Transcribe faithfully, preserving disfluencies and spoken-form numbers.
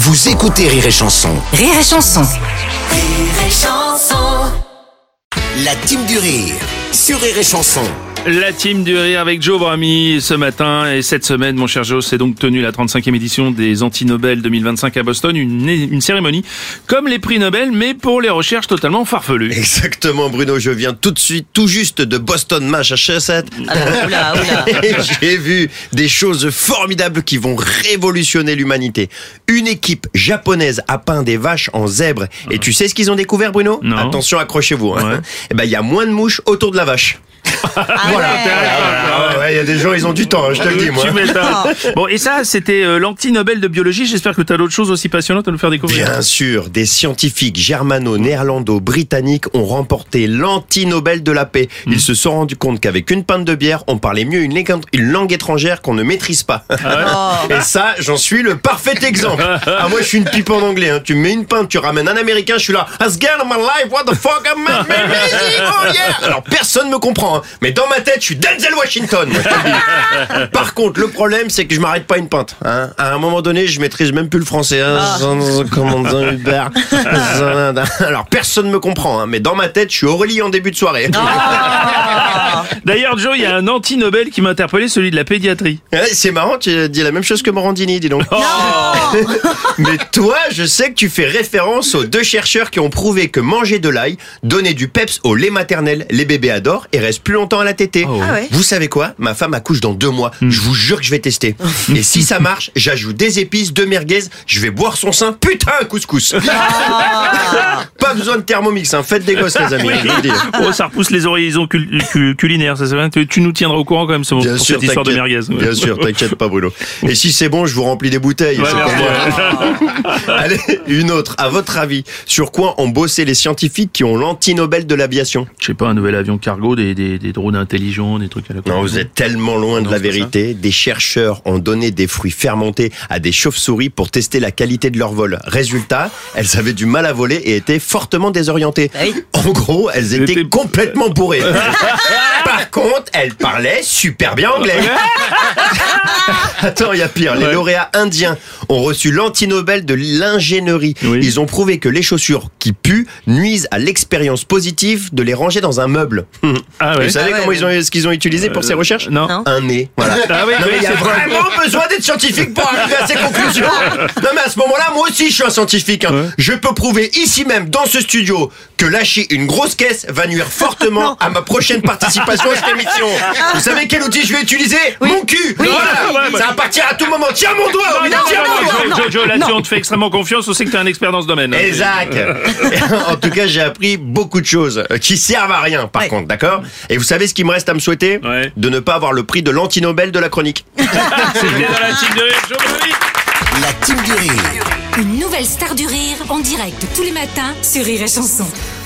Vous écoutez Rire et Chanson. Rire et Chanson. Rire et Chanson. La team du rire sur Rire et Chanson. La team du rire avec Joe Brami ce matin et cette semaine, mon cher Joe, s'est donc tenue la trente-cinquième édition des Anti-Nobel deux mille vingt-cinq à Boston, une, une cérémonie comme les prix Nobel, mais pour les recherches totalement farfelues. Exactement, Bruno, je viens tout de suite, tout juste de Boston, Massachusetts. Alors, oula, oula. Et j'ai vu des choses formidables qui vont révolutionner l'humanité. Une équipe japonaise a peint des vaches en zèbre. Et tu sais ce qu'ils ont découvert, Bruno ? Non. Attention, accrochez-vous. Hein. Ouais. Eh ben, il y a moins de mouches autour de la vache. Ah Voilà. ouais. Ah ouais, il y a des gens, ils ont du temps, hein, je te le dis, moi. Tu m'étonnes. Bon, et ça, c'était euh, l'anti-Nobel de biologie. J'espère que tu as d'autres choses aussi passionnantes à nous faire découvrir. Bien sûr, des scientifiques germano-néerlando-britanniques ont remporté l'anti-Nobel de la paix. Ils mmh. se sont rendus compte qu'avec une pinte de bière, on parlait mieux une langue, une langue étrangère qu'on ne maîtrise pas. Ah ouais. Et ça, j'en suis le parfait exemple. Ah, moi, je suis une pipe en anglais. Hein. Tu me mets une pinte, tu ramènes un américain, je suis là. As girl of my life, what the fuck, I'm amazing, oh yeah. Alors, personne me comprend. Hein. Mais dans ma tête, je suis Denzel Washington. Moi, je te le dis. Par contre, le problème, c'est que je m'arrête pas une pinte. Hein. À un moment donné, je maîtrise même plus le français. Hein. Ah. Commandant Hubert. Alors, personne me comprend. Hein. Mais dans ma tête, je suis Aurélie en début de soirée. Ah. D'ailleurs, Joe, il y a un anti-Nobel qui m'a interpellé, celui de la pédiatrie. Ouais, c'est marrant, tu dis la même chose que Morandini, dis donc. Oh. Mais toi, je sais que tu fais référence aux deux chercheurs qui ont prouvé que manger de l'ail donnait du peps au lait maternel. Les bébés adorent et restent plus longtemps à la tétée. Oh. Ah ouais. Vous savez quoi ? Ma femme accouche dans deux mois. Mm. Je vous jure que je vais tester. Et si ça marche, j'ajoute des épices, deux merguez, je vais boire son sein. Putain, un couscous. Ah. Pas besoin de Thermomix, hein. Faites des gosses, les amis. Je vous le dis. Oh, ça repousse les horizons cul- cul- culinaires, ça c'est vrai. Tu, tu nous tiendras au courant quand même pour Bien cette sûr, histoire de t'inquiète. merguez. Bien sûr, t'inquiète pas, Bruno. Et si c'est bon, je vous remplis des bouteilles. Ouais, c'est pour moi. Allez, une autre. À votre avis, sur quoi ont bossé les scientifiques qui ont l'anti-Nobel de l'aviation ? Je sais pas, un nouvel avion cargo, des, des, des drones intelligents, des trucs à la con. Non, vous êtes tellement loin de Non, la c'est pas vérité. Des chercheurs ont donné des fruits fermentés à des chauves-souris pour tester la qualité de leur vol. Résultat, elles avaient du mal à voler et étaient fortement désorientées. Oui. En gros, elles étaient C'était- complètement bourrées. Par contre, elles parlaient super bien anglais. Attends, il y a pire. Les Ouais. lauréats indiens ont reçu l'anti-Nobel de l'ingénierie. Oui. Ils ont prouvé que les chaussures qui puent nuisent à l'expérience positive de les ranger dans un meuble. Ah ouais. Vous savez Ah ouais, comment ouais. ils ont, ce qu'ils ont utilisé pour ces recherches ? Non. Non. Un nez. Voilà. Ah oui, Non, oui, mais il y a c'est vrai. vraiment besoin d'être scientifique pour arriver à ces conclusions. Non, mais à ce moment-là, moi aussi, je suis un scientifique. Hein. Ouais. Je peux prouver ici même, dans ce studio, que lâcher une grosse caisse va nuire fortement à ma prochaine participation à cette émission. Vous savez quel outil je vais utiliser ? Mon cul. Voilà. Ouais, ouais. Ça va partir à tout moment. Tiens mon doigt, Non, Aurélie, non, tiens non, mon non, doigt. Joe, Joe, Joe, là-dessus, on te fait extrêmement confiance. On sait que tu es un expert dans ce domaine. Exact. En tout cas, j'ai appris beaucoup de choses euh, qui servent à rien, par Ouais. contre, d'accord ? Et vous savez ce qu'il me reste à me souhaiter ? Ouais. De ne pas avoir le prix de l'anti-Nobel de la chronique. C'était dans la team de rire, Joe Brami. La team du rire. Une nouvelle star du rire en direct tous les matins sur Rire et Chanson.